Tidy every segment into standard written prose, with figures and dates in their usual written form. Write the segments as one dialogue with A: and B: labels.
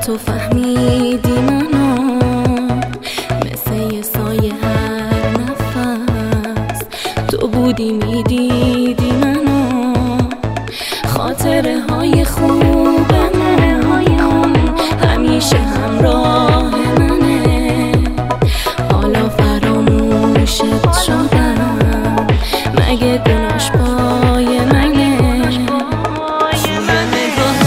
A: تو فهمیدی منو، مثل یه سایه هر نفس تو بودی میدیدی منو. خاطره های خوبم همیشه همراه منه، حالا فراموشت شدم، مگه گناش پای منه؟
B: توی نگاه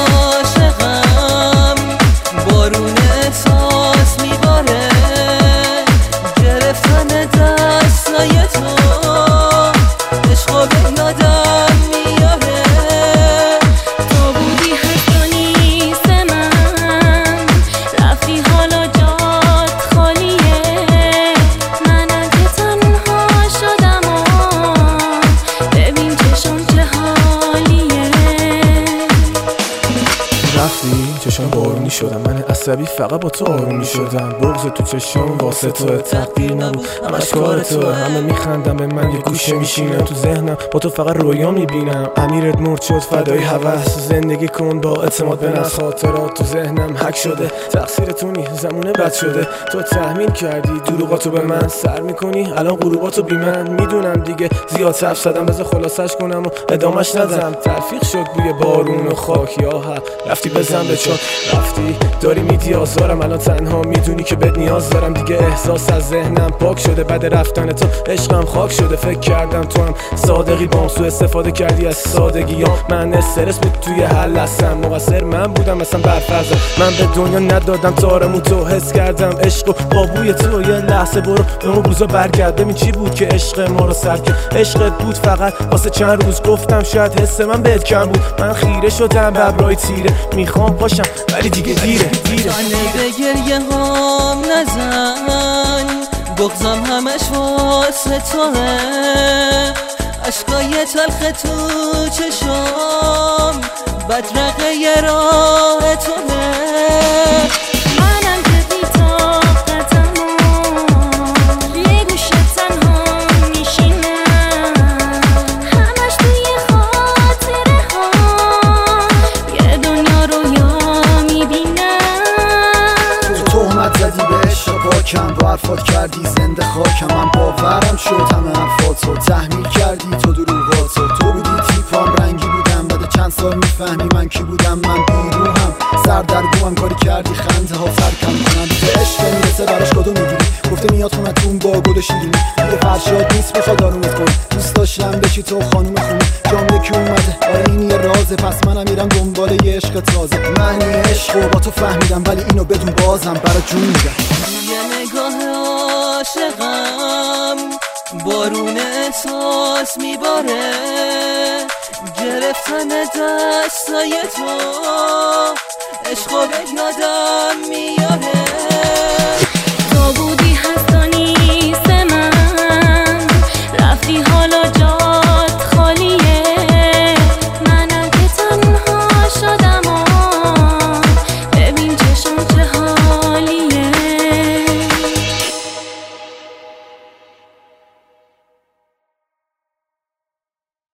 B: عاشقم بارون احساس میباره، گرفتن دستای تو عشقو به یادم میاره.
A: تو بودی حتی نیست من، رفتی حالا جات خالیه، من اگه تنها شدم ببین چشم چه حالیه.
C: رفتی چشم بارونی شدم، من عصبی فقط با تو آرومی شدم. بغض تو چشم واسه تو تقدیر نبود، همش کار تو. همه میخندم به من، یه گوشه میشینم تو ذهنم با تو فقط رویا میبینم. امیرت مرد شد فدای هوس، زندگی کن با اعتماد به نفس. خاطرات تو ذهنم حک شده، تقصیر تو نی، زمونه بد شده. تو تحمیل کردی دروغاتو به من، سر میکنی الان غروباتو بی من. میدونم دیگه زیاد حرف زدم، بذار خلاصش کنم و ادامش ندم. تلفیق شد بوی بارون و خاک، یا رفتی بزن به چون رفتی، داری میدی آزارم. الان تنها میدونی که بهت نیاز دارم، دیگه احساس از ذهنم پاک شده. بعد رفتن تو عشقم خاک شده، فکر کردم تو هم صادقی، بام سو استفاده کردی از سادگیام. من استرس بود توی حل هستم، مقصر من بودم مثلا برفرضم. من به دنیا ندادم تارمو، تو حس کردم عشق و با بوی تو. یه لحظه برو به اون روزا برگرد، ببین چی بود که عشق ما رو سر کرد. عشقت بود فقط واسه چند روز، گفتم شاید حس من بهت کم بود. من خیره شدم به ابرای تیره، میخوام پاشم ولی دیگه دیره.
B: به گریه هم نزن، بغضم همش واسه توه، عشقای تلخ تو چشم بدرقه راه توه.
A: منم که بی طاقتم یه گوشه تنها میشینم، همش توی خاطره ها یه دنیا رویا میبینم.
D: تو تهمت زدی به عشق پاکم، با حرفات کردی زنده خاکم. من باورم شد همه حرفاتو تحمیل کردی، تو دروغاتو. تو بودی تیپام رنگی بودم، بعد چند سال میفهمی من کی بودم. من بیروحم سردرگمم، کاری کردی خنده ها سرکم کنم. تو عشق میرسه براش کدوم میگیری، گفته میاد خونتون با گل و شیرینی. دیگه فرشاد نیست بخواد آرومت کنی، دوست داشتم بشی تو خانوم خونی. جام یکی اومده آره این یه رازه، پس منم میرم دنبال یه عشق تازه. من یه عشق با تو فهمیدم، ولی اینو بدون بازم برا جون میگم.
B: یه نگاه عاشقم بارون احساس میباره، گرفتن دستای تو عشقو به یادم میاره.